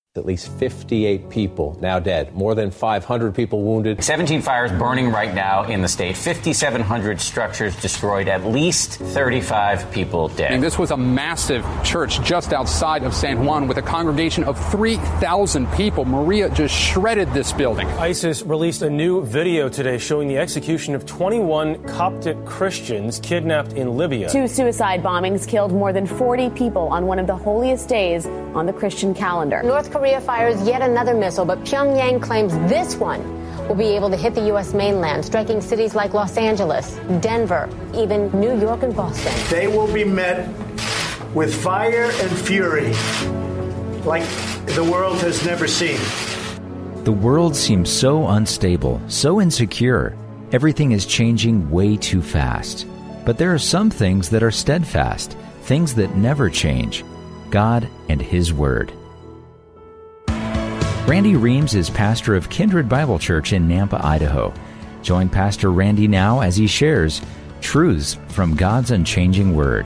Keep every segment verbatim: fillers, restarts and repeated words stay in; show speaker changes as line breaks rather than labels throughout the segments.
At least fifty-eight people now dead, more than five hundred people wounded.
seventeen fires burning right now in the state, fifty-seven hundred structures destroyed, at least thirty-five people dead.
And this was a massive church just outside of San Juan with a congregation of three thousand people. Maria just shredded this building.
ISIS released a new video today showing the execution of twenty-one Coptic Christians kidnapped in Libya.
Two suicide bombings killed more than forty people on one of the holiest days on the Christian calendar.
North Korea fires yet another missile, but Pyongyang claims this one will be able to hit the U S mainland, striking cities like Los Angeles, Denver, even New York and Boston.
They will be met with fire and fury like the world has never seen.
The world seems so unstable, so insecure. Everything is changing way too fast. But there are some things that are steadfast, things that never change. God and His Word. Randy Reams is pastor of Kindred Bible Church in Nampa, Idaho. Join Pastor Randy now as he shares truths from God's unchanging Word.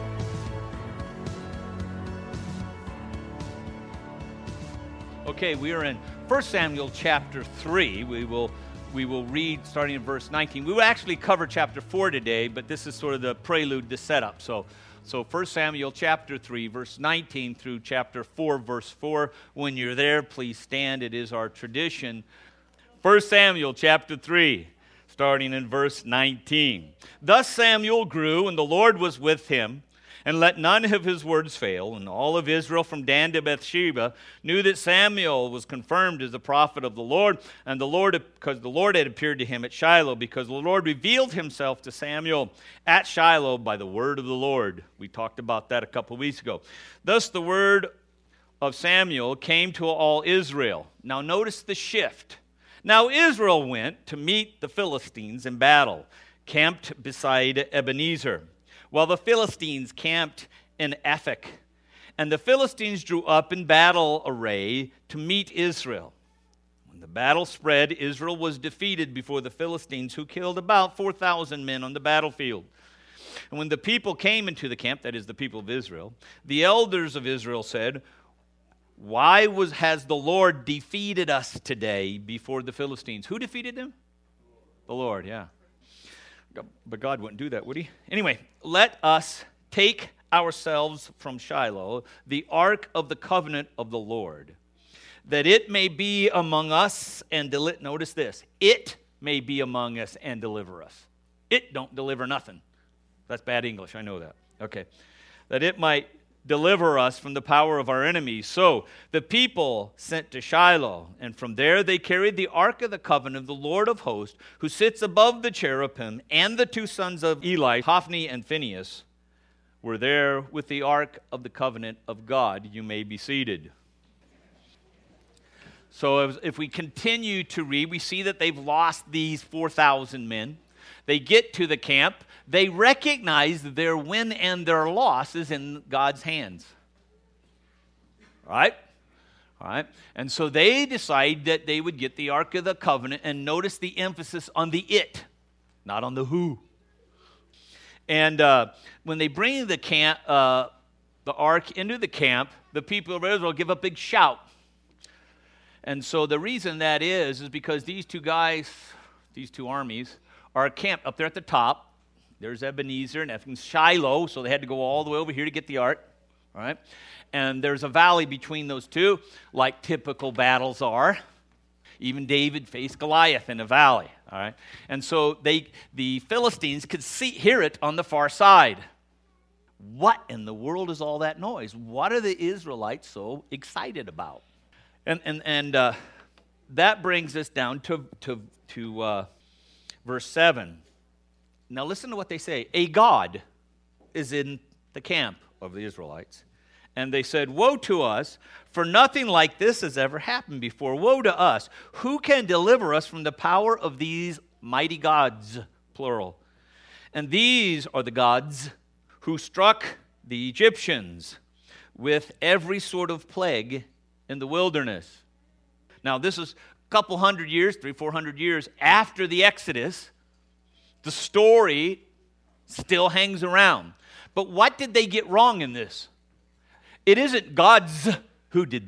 Okay, we are in First Samuel chapter three. We will we will read starting in verse nineteen. We will actually cover chapter four today, but this is sort of the prelude, the setup. So So First Samuel chapter three, verse nineteen through chapter four, verse four. When you're there, please stand. It is our tradition. First Samuel chapter three, starting in verse nineteen. Thus Samuel grew, and the Lord was with him, and let none of his words fail. And all of Israel from Dan to Bathsheba knew that Samuel was confirmed as the prophet of the Lord, and the Lord, because the Lord had appeared to him at Shiloh, because the Lord revealed himself to Samuel at Shiloh by the word of the Lord. We talked about that a couple of weeks ago. Thus the word of Samuel came to all Israel. Now notice the shift. Now Israel went to meet the Philistines in battle, camped beside Ebenezer, while the Philistines camped in Aphek. And the Philistines drew up in battle array to meet Israel. When the battle spread, Israel was defeated before the Philistines, who killed about four thousand men on the battlefield. And when the people came into the camp, that is the people of Israel, the elders of Israel said, Why was has the Lord defeated us today before the Philistines? Who defeated them? The Lord, yeah. But God wouldn't do that, would He? Anyway, let us take ourselves from Shiloh, the ark of the covenant of the Lord, that it may be among us and deli- notice this, it may be among us and deliver us. It don't deliver nothing. That's bad English, I know that. Okay. That it might deliver us from the power of our enemies. So the people sent to Shiloh, and from there they carried the ark of the covenant of the Lord of hosts, who sits above the cherubim, and the two sons of Eli, Hophni and Phinehas, were there with the ark of the covenant of God. You may be seated. So if we continue to read, we see that they've lost these four thousand men. They get to the camp. They recognize their win and their loss is in God's hands. All right? All right? And so they decide that they would get the Ark of the Covenant, and notice the emphasis on the it, not on the who. And uh, when they bring the camp, uh, the Ark into the camp, the people of Israel give a big shout. And so the reason that is, is because these two guys, these two armies, are camped up there at the top. There's Ebenezer and Ephraim, Shiloh, so they had to go all the way over here to get the ark, all right? And there's a valley between those two, like typical battles are. Even David faced Goliath in a valley, all right? And so they, the Philistines could see, hear it on the far side. What in the world is all that noise? What are the Israelites so excited about? And and and uh, that brings us down to to to uh, verse seven. Now listen to what they say. A God is in the camp of the Israelites. And they said, Woe to us, for nothing like this has ever happened before. Woe to us. Who can deliver us from the power of these mighty gods, plural? And these are the gods who struck the Egyptians with every sort of plague in the wilderness. Now this is a couple hundred years, three, four hundred years after the Exodus. The story still hangs around. But what did they get wrong in this? It isn't God's who did this.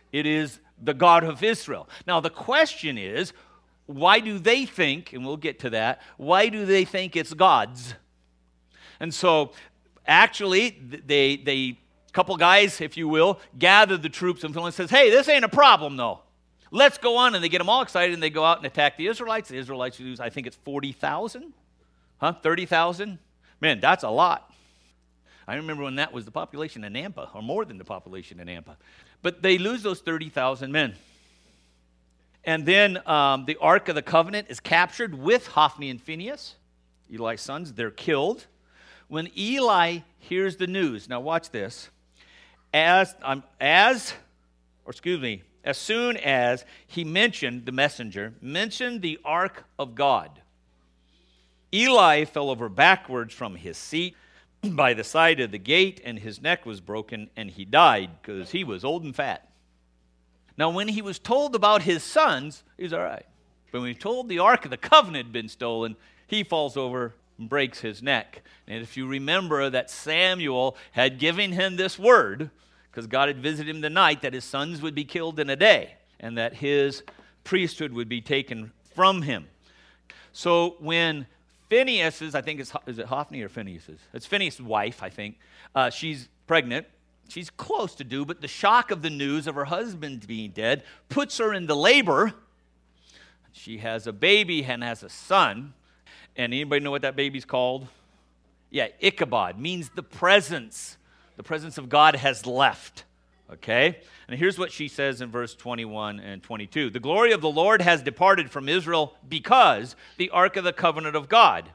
It is the God of Israel. Now, the question is, why do they think, and we'll get to that, why do they think it's God's? And so, actually, they, they a couple guys, if you will, gather the troops and someone says, hey, this ain't a problem, though. Let's go on, and they get them all excited, and they go out and attack the Israelites. The Israelites lose, I think it's forty thousand, huh, thirty thousand. Man, that's a lot. I remember when that was the population in Nampa, or more than the population in Nampa. But they lose those thirty thousand men. And then um, the Ark of the Covenant is captured with Hophni and Phinehas, Eli's sons. They're killed. When Eli hears the news, now watch this, as, um, as, or excuse me, as soon as he mentioned, the messenger, mentioned the Ark of God, Eli fell over backwards from his seat by the side of the gate, and his neck was broken, and he died because he was old and fat. Now, when he was told about his sons, he was all right. But when he told the Ark of the Covenant had been stolen, he falls over and breaks his neck. And if you remember that Samuel had given him this word, because God had visited him the night, that his sons would be killed in a day, and that his priesthood would be taken from him. So when Phinehas's, I think it's, is it Hophni or Phinehas's? It's Phinehas' wife, I think. Uh, she's pregnant. She's close to due, but the shock of the news of her husband being dead puts her into labor. She has a baby and has a son. And anybody know what that baby's called? Yeah, Ichabod, means the presence. The presence of God has left. Okay? And here's what she says in verse twenty-one and twenty-two. The glory of the Lord has departed from Israel because the Ark of the Covenant of God.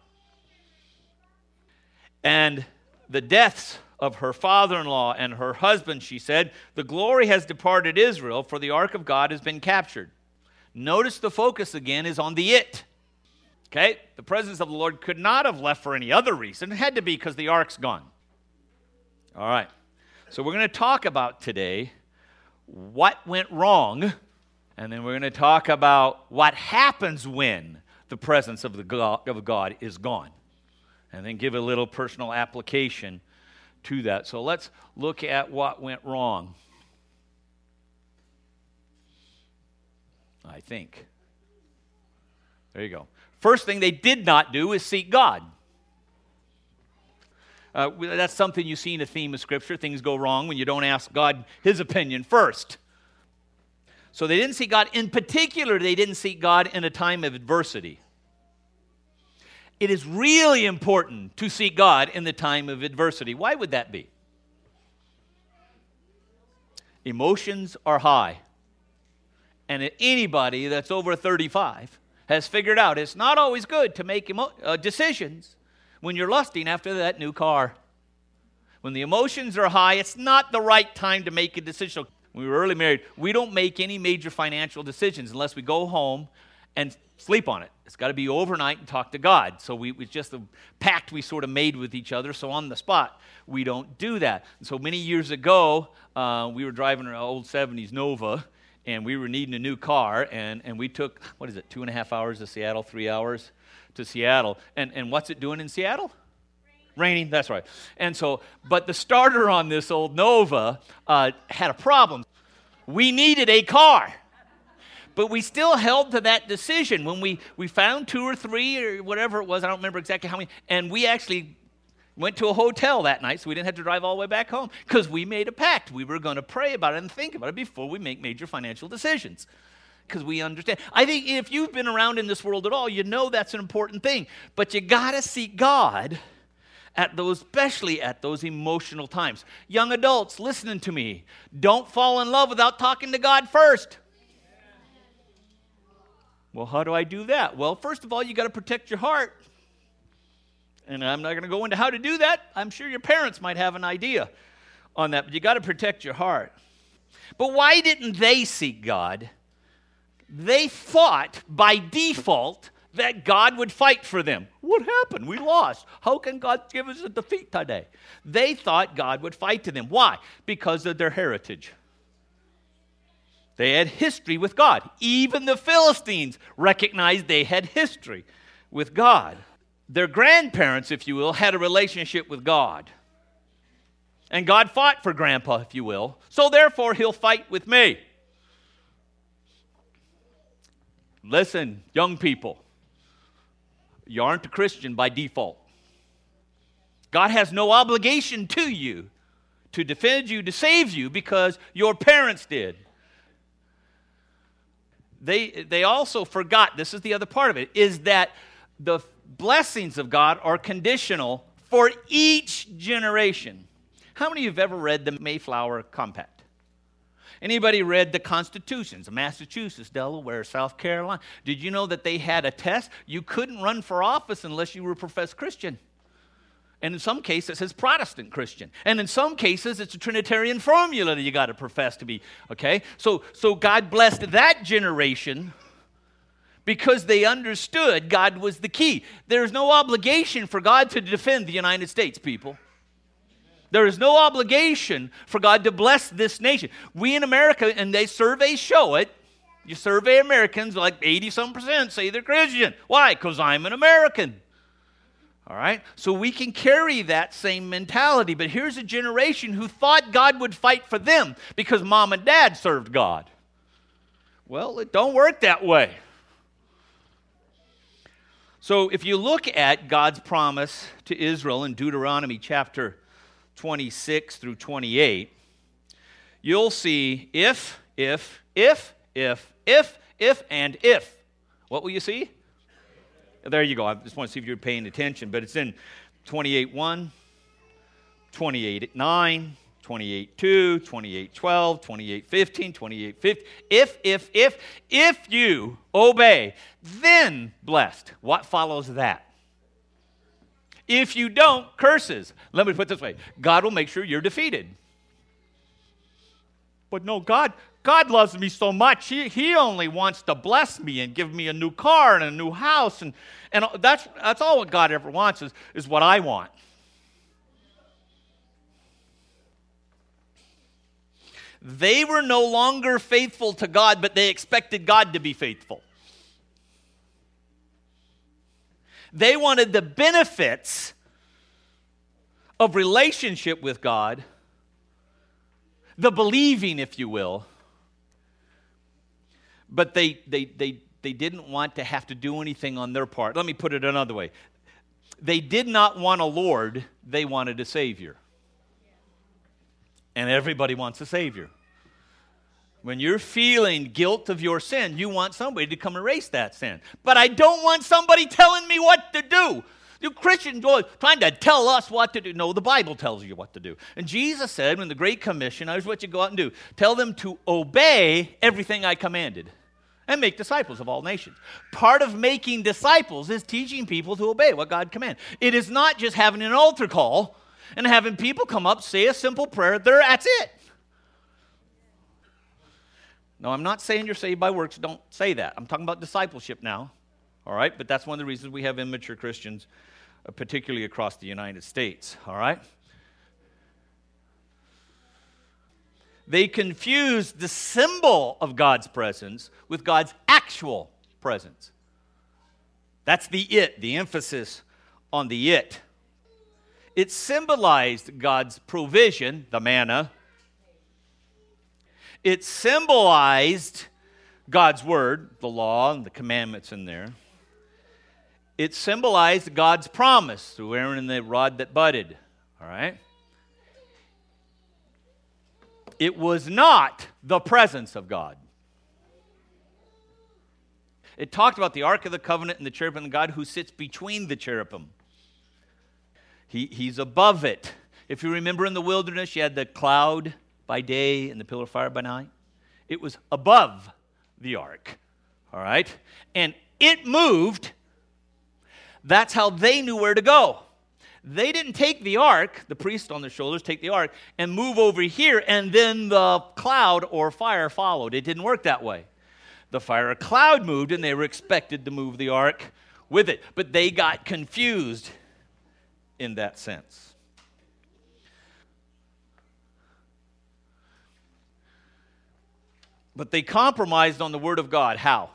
And the deaths of her father-in-law and her husband, she said, the glory has departed Israel, for the Ark of God has been captured. Notice the focus again is on the it. Okay? The presence of the Lord could not have left for any other reason. It had to be because the Ark's gone. All right. So we're going to talk about today what went wrong, and then we're going to talk about what happens when the presence of the God, of God is gone, and then give a little personal application to that. So let's look at what went wrong. I think. There you go. First thing they did not do is seek God. Uh, that's something you see in a theme of Scripture. Things go wrong when you don't ask God His opinion first. So they didn't seek God. In particular, they didn't seek God in a time of adversity. It is really important to seek God in the time of adversity. Why would that be? Emotions are high. And anybody that's over thirty-five has figured out it's not always good to make emo- uh, decisions when you're lusting after that new car. When the emotions are high, it's not the right time to make a decision. When we were early married, we don't make any major financial decisions unless we go home and sleep on it. It's got to be overnight and talk to God. So we, it's just a pact we sort of made with each other. So on the spot, we don't do that. And so many years ago, uh, we were driving an old seventies Nova, and we were needing a new car, and, and we took, what is it, two and a half hours to Seattle, three hours to Seattle. And, and what's it doing in Seattle? Raining. Raining, that's right. And so, but the starter on this old Nova uh, had a problem. We needed a car. But we still held to that decision when we, we found two or three or whatever it was. I don't remember exactly how many. And we actually went to a hotel that night, so we didn't have to drive all the way back home because we made a pact. We were going to pray about it and think about it before we make major financial decisions because we understand. I think if you've been around in this world at all, you know that's an important thing. But you got to seek God at those, especially at those emotional times. Young adults, listening to me, don't fall in love without talking to God first. Well, how do I do that? Well, first of all, you got to protect your heart. And I'm not going to go into how to do that. I'm sure your parents might have an idea on that, but you got to protect your heart. But why didn't they seek God? They thought by default that God would fight for them. What happened? We lost. How can God give us a defeat today? They thought God would fight to them. Why? Because of their heritage. They had history with God. Even the Philistines recognized they had history with God. Their grandparents, if you will, had a relationship with God. And God fought for Grandpa, if you will. So therefore, He'll fight with me. listen, young people, you aren't a Christian by default. God has no obligation to you to defend you, to save you, because your parents did. They, they also forgot, this is the other part of it, is that the blessings of God are conditional for each generation. How many of you have ever read the Mayflower Compact? Anybody read the constitutions of Massachusetts, Delaware, South Carolina? Did you know that they had a test? You couldn't run for office unless you were a professed Christian. And in some cases, it says Protestant Christian. And in some cases, it's a Trinitarian formula that you got to profess to be, okay? So, so God blessed that generation because they understood God was the key. There's no obligation for God to defend the United States, people. There is no obligation for God to bless this nation. We in America, and they surveys show it, you survey Americans, like eighty-some percent say they're Christian. Why? Because I'm an American. All right? So we can carry that same mentality. But here's a generation who thought God would fight for them because mom and dad served God. Well, it don't work that way. So if you look at God's promise to Israel in Deuteronomy chapter twenty-six through twenty-eight, you'll see if, if, if, if, if, if, and if. What will you see? There you go. I just want to see if you're paying attention. But it's in twenty-eight one, twenty-eight nine, twenty-eight two, twenty-eight twelve, twenty-eight fifteen, twenty-eight fifteen. If, if, if, if you obey, then blessed. What follows that? If you don't, curses. Let me put it this way. God will make sure you're defeated. But no, God... God loves me so much, he, he only wants to bless me and give me a new car and a new house. And, and that's, that's all what God ever wants is, is what I want. They were no longer faithful to God, but they expected God to be faithful. They wanted the benefits of relationship with God, the believing, if you will, but they, they, they, they didn't want to have to do anything on their part. Let me put it another way. They did not want a Lord, they wanted a Savior. And everybody wants a Savior. When you're feeling guilt of your sin, you want somebody to come erase that sin. But I don't want somebody telling me what to do. You Christians are trying to tell us what to do. No, the Bible tells you what to do. And Jesus said, when the Great Commission, here's what you go out and do. Tell them to obey everything I commanded and make disciples of all nations. Part of making disciples is teaching people to obey what God commanded. It is not just having an altar call and having people come up, say a simple prayer, there, that's it. No, I'm not saying you're saved by works. Don't say that. I'm talking about discipleship now. All right? But that's one of the reasons we have immature Christians, uh, particularly across the United States. All right? They confused the symbol of God's presence with God's actual presence. That's the it, the emphasis on the it. It symbolized God's provision, the manna. It symbolized God's word, the law and the commandments in there. It symbolized God's promise through Aaron and the rod that budded. All right? It was not the presence of God. It talked about the Ark of the Covenant and the cherubim, God who sits between the cherubim. He, he's above it. If you remember in the wilderness, you had the cloud by day and the pillar of fire by night. It was above the ark. All right? And it moved. That's how they knew where to go. They didn't take the ark, the priest on their shoulders, take the ark, and move over here, and then the cloud or fire followed. It didn't work that way. The fire or cloud moved, and they were expected to move the ark with it. But they got confused in that sense. But they compromised on the word of God. How?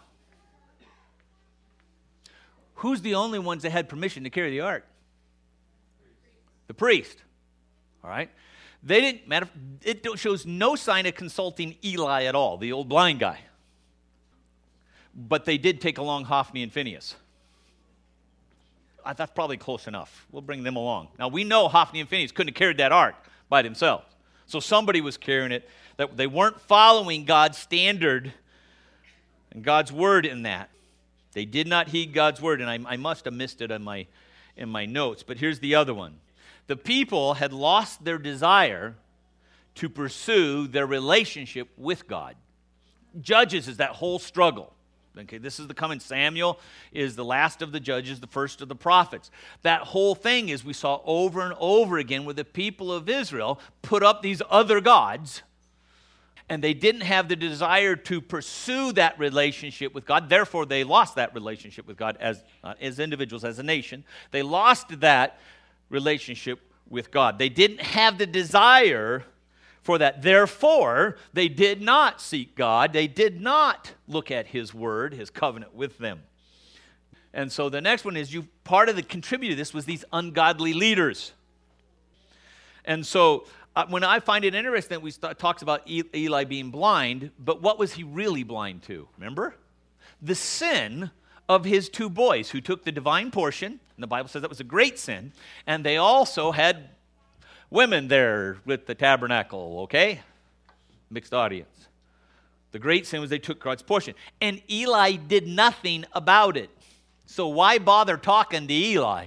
Who's the only ones that had permission to carry the ark? The priest. All right? They didn't matter. It shows no sign of consulting Eli at all, the old blind guy. but they did take along Hophni and Phinehas. Uh, That's probably close enough. We'll bring them along. Now, we know Hophni and Phinehas couldn't have carried that ark by themselves. So somebody was carrying it. That they weren't following God's standard and God's word in that. They did not heed God's word, and I, I must have missed it in my, in my notes. But here's the other one. The people had lost their desire to pursue their relationship with God. Judges is that whole struggle. Okay, this is the coming. Samuel is the last of the judges, the first of the prophets. That whole thing is we saw over and over again where the people of Israel put up these other gods, and they didn't have the desire to pursue that relationship with God. Therefore, they lost that relationship with God as, uh, as individuals, as a nation. They lost that relationship with God. They didn't have the desire for that. Therefore, they did not seek God. They did not look at His word, His covenant with them. And so the next one is you. Part of the contributor to this was these ungodly leaders. And so uh, when I find it interesting that we st- talks about e- Eli being blind, but what was he really blind to? Remember? The sin of his two boys who took the divine portion, and the Bible says that was a great sin, and they also had women there with the tabernacle, okay? Mixed audience. The great sin was they took God's portion. And Eli did nothing about it. So why bother talking to Eli?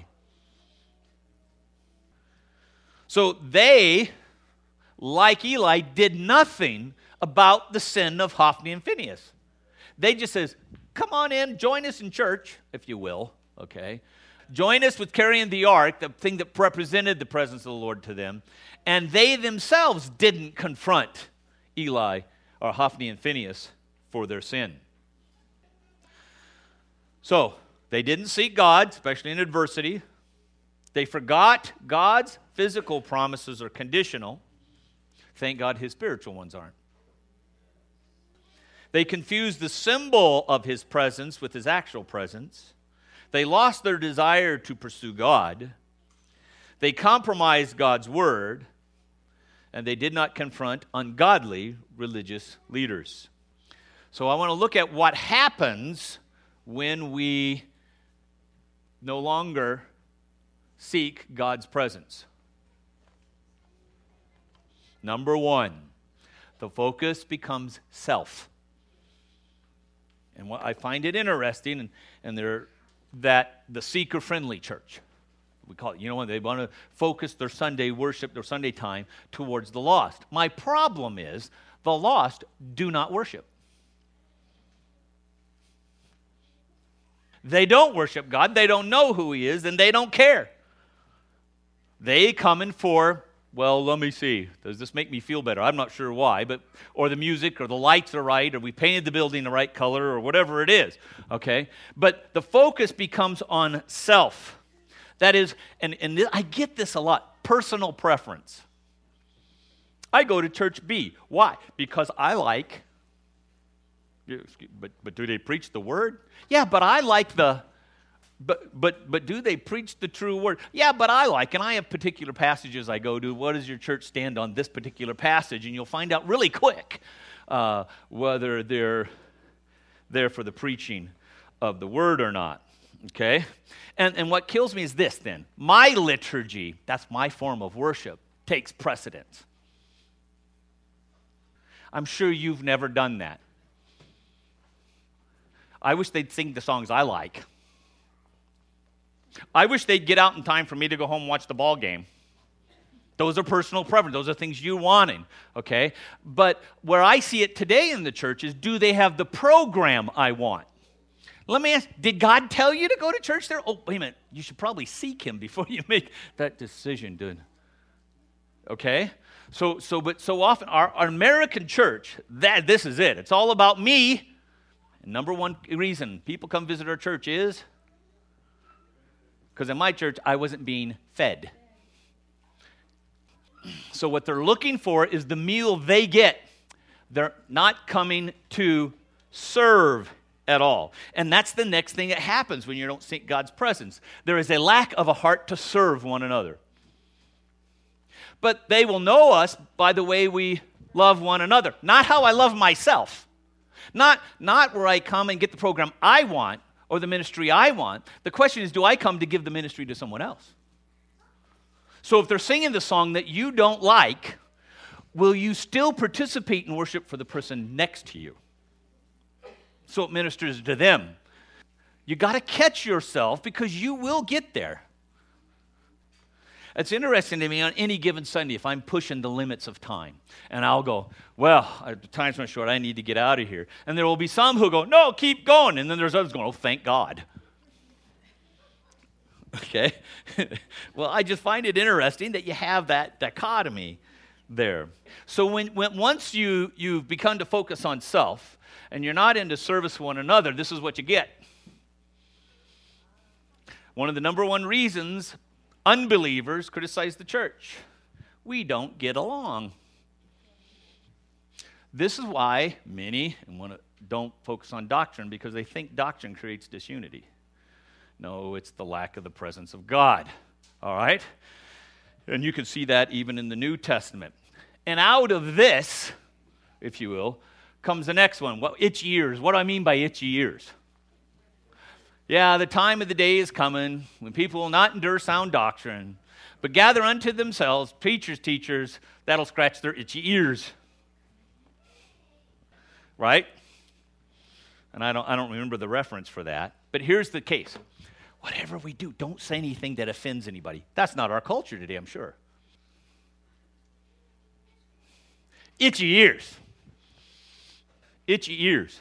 So they, like Eli, did nothing about the sin of Hophni and Phinehas. They just says, come on in, join us in church, if you will, okay? Join us with carrying the ark, the thing that represented the presence of the Lord to them. And they themselves didn't confront Eli or Hophni and Phinehas for their sin. So, they didn't seek God, especially in adversity. They forgot God's physical promises are conditional. Thank God His spiritual ones aren't. They confused the symbol of His presence with His actual presence. They lost their desire to pursue God. They compromised God's word. And they did not confront ungodly religious leaders. So I want to look at what happens when we no longer seek God's presence. Number one, the focus becomes self. And what I find it interesting, and, and there that the seeker-friendly church, we call it, you know, when they want to focus their Sunday worship, their Sunday time towards the lost. My problem is the lost do not worship. They don't worship God. They don't know who He is, and they don't care. They come in for, well, let me see. Does this make me feel better? I'm not sure why, but or the music, or the lights are right, or we painted the building the right color, or whatever it is. Okay, but the focus becomes on self. That is, and, and I get this a lot, personal preference. I go to church B. Why? Because I like, but, but do they preach the word? Yeah, but I like the, but, but, but do they preach the true word? Yeah, but I like, and I have particular passages I go to. What does your church stand on this particular passage? And you'll find out really quick uh, whether they're there for the preaching of the word or not. Okay? And, and what kills me is this then. My liturgy, that's my form of worship, takes precedence. I'm sure you've never done that. I wish they'd sing the songs I like. I wish they'd get out in time for me to go home and watch the ball game. Those are personal preferences. Those are things you wanting, okay? But where I see it today in the church is, do they have the program I want? Let me ask, did God tell you to go to church there? Oh, wait a minute. You should probably seek Him before you make that decision, dude. Okay? So, so, but so often, our, our American church, that this is it. It's all about me. And number one reason people come visit our church is because in my church, I wasn't being fed. So what they're looking for is the meal they get. They're not coming to serve at all. And that's the next thing that happens when you don't seek God's presence. There is a lack of a heart to serve one another. But they will know us by the way we love one another. Not how I love myself. Not, not where I come and get the program I want or the ministry I want. The question is, do I come to give the ministry to someone else? So if they're singing the song that you don't like, will you still participate in worship for the person next to you? So it ministers to them. You got to catch yourself because you will get there. It's interesting to me on any given Sunday if I'm pushing the limits of time. And I'll go, well, the time's run short, I need to get out of here. And there will be some who go, no, keep going. And then there's others going, oh, thank God. Okay? Well, I just find it interesting that you have that dichotomy there. So when, when once you, you've begun to focus on self and you're not into service one another, this is what you get. One of the number one reasons unbelievers criticize the church. We don't get along. This is why many don't focus on doctrine, because they think doctrine creates disunity. No, it's the lack of the presence of God. All right? And you can see that even in the New Testament. And out of this, if you will, comes the next one. What, itchy ears. What do I mean by itchy ears? Yeah, the time of the day is coming when people will not endure sound doctrine, but gather unto themselves preachers, teachers, that'll scratch their itchy ears. Right? And I don't, I don't remember the reference for that. But here's the case. Whatever we do, don't say anything that offends anybody. That's not our culture today, I'm sure. Itchy ears. Itchy ears.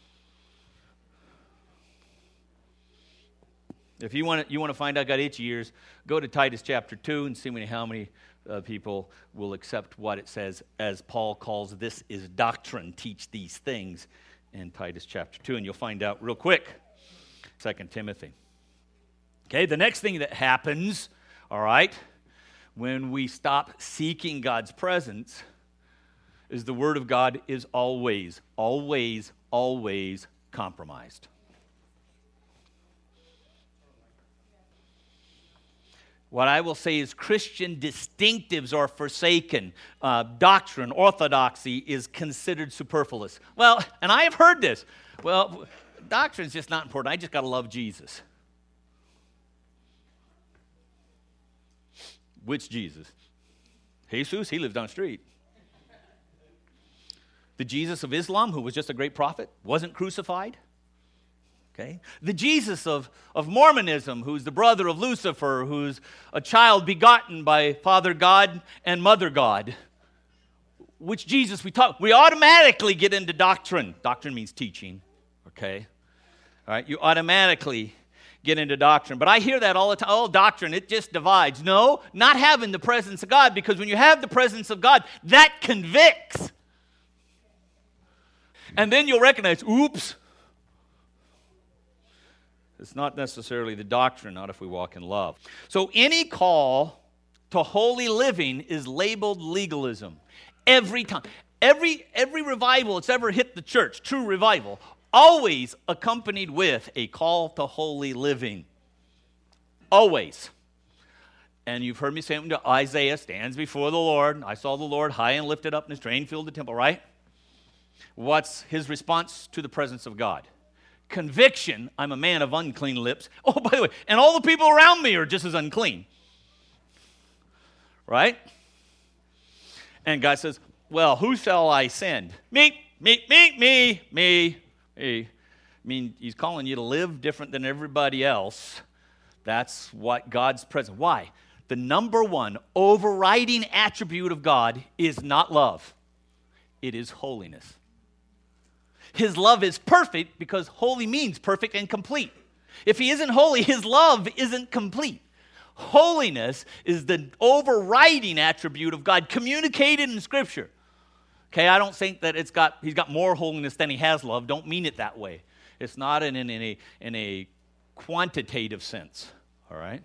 If you want to, you want to find out got itchy ears, go to Titus chapter two and see how many uh, people will accept what it says, as Paul calls this is doctrine, teach these things in Titus chapter two, and you'll find out real quick. Second Timothy. Okay, the next thing that happens, all right, when we stop seeking God's presence is the Word of God is always, always, always compromised. What I will say is Christian distinctives are forsaken. Uh, doctrine, orthodoxy is considered superfluous. Well, and I have heard this. Well, doctrine is just not important. I just got to love Jesus. Which Jesus? Jesus, he lived down the street. The Jesus of Islam, who was just a great prophet, wasn't crucified. Okay. The Jesus of, of Mormonism, who's the brother of Lucifer, who's a child begotten by Father God and Mother God. Which Jesus we talk, we automatically get into doctrine. Doctrine means teaching, okay? All right, you automatically get into doctrine. But I hear that all the time. Oh, doctrine, it just divides. No, not having the presence of God, because when you have the presence of God, that convicts. And then you'll recognize, oops, it's not necessarily the doctrine, not if we walk in love. So any call to holy living is labeled legalism. Every time. Every, every revival that's ever hit the church, true revival, always accompanied with a call to holy living. Always. And you've heard me say it, Isaiah stands before the Lord. I saw the Lord high and lifted up, and his train filled the temple, right? What's his response to the presence of God? Conviction, I'm a man of unclean lips. Oh, by the way, and all the people around me are just as unclean. Right? And God says, well, who shall I send? Me, me, me, me, me, me. I mean, he's calling you to live different than everybody else. That's what God's presence. Why? The number one overriding attribute of God is not love. It is holiness. His love is perfect because holy means perfect and complete. If he isn't holy, his love isn't complete. Holiness is the overriding attribute of God communicated in Scripture. Okay, I don't think that it's got he's got more holiness than he has love. Don't mean it that way. It's not in, in, in, a, in a quantitative sense. All right?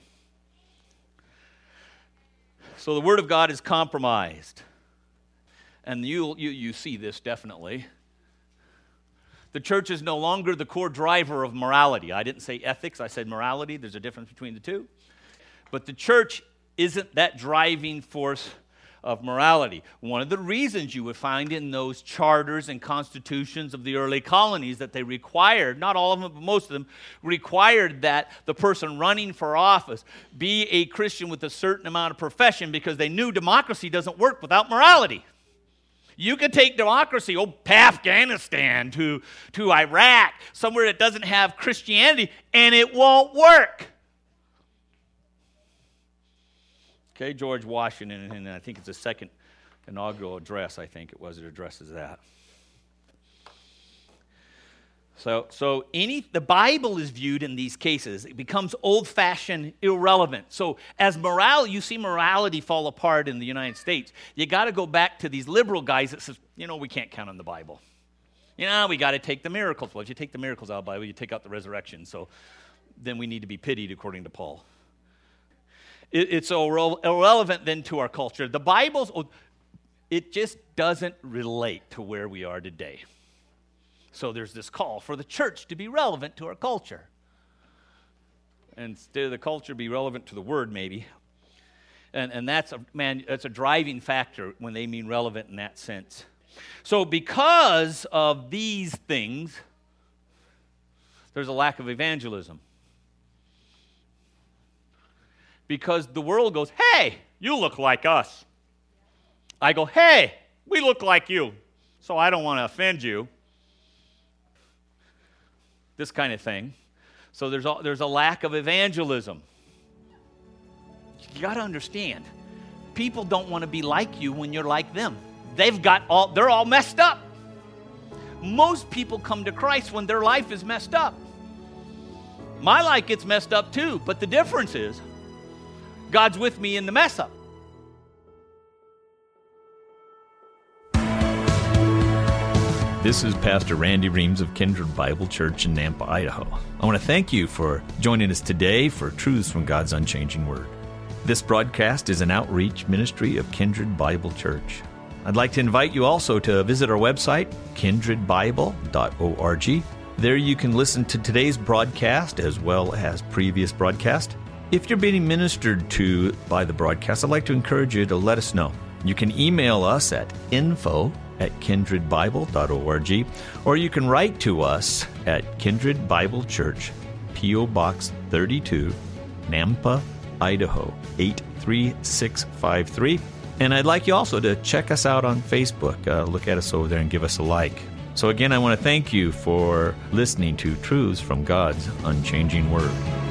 So the Word of God is compromised. And you you, you see this definitely. The church is no longer the core driver of morality. I didn't say ethics, I said morality. There's a difference between the two. But the church isn't that driving force of morality. One of the reasons you would find in those charters and constitutions of the early colonies that they required, not all of them, but most of them, required that the person running for office be a Christian with a certain amount of profession, because they knew democracy doesn't work without morality. You could take democracy, oh, Afghanistan, to, to Iraq, somewhere that doesn't have Christianity, and it won't work. Okay, George Washington, and I think it's his second inaugural address, I think it was, it addresses that. So, so any the Bible is viewed in these cases, it becomes old-fashioned, irrelevant. So as morality, you see morality fall apart in the United States, you got to go back to these liberal guys that says, you know, we can't count on the Bible. You know, we got to take the miracles. Well, if you take the miracles out of the Bible, you take out the resurrection. So then we need to be pitied, according to Paul. It, it's irre- irrelevant then to our culture. The Bible's, it just doesn't relate to where we are today. So there's this call for the church to be relevant to our culture. And instead of the culture be relevant to the word, maybe. And, and that's, a, man, that's a driving factor when they mean relevant in that sense. So because of these things, there's a lack of evangelism. Because the world goes, hey, you look like us. I go, hey, we look like you, so I don't want to offend you. This kind of thing. So there's a, there's a lack of evangelism. You got to understand, people don't want to be like you when you're like them. They've got all, they're all messed up. Most people come to Christ when their life is messed up. My life gets messed up too, but the difference is God's with me in the mess up.
This is Pastor Randy Reams of Kindred Bible Church in Nampa, Idaho. I want to thank you for joining us today for Truths from God's Unchanging Word. This broadcast is an outreach ministry of Kindred Bible Church. I'd like to invite you also to visit our website, kindred bible dot org. There you can listen to today's broadcast as well as previous broadcasts. If you're being ministered to by the broadcast, I'd like to encourage you to let us know. You can email us at info at kindred bible dot org, or you can write to us at Kindred Bible Church, P O Box thirty-two, Nampa, Idaho, eight three six five three. And I'd like you also to check us out on Facebook. Uh, look at us over there and give us a like. So again, I want to thank you for listening to Truths from God's Unchanging Word.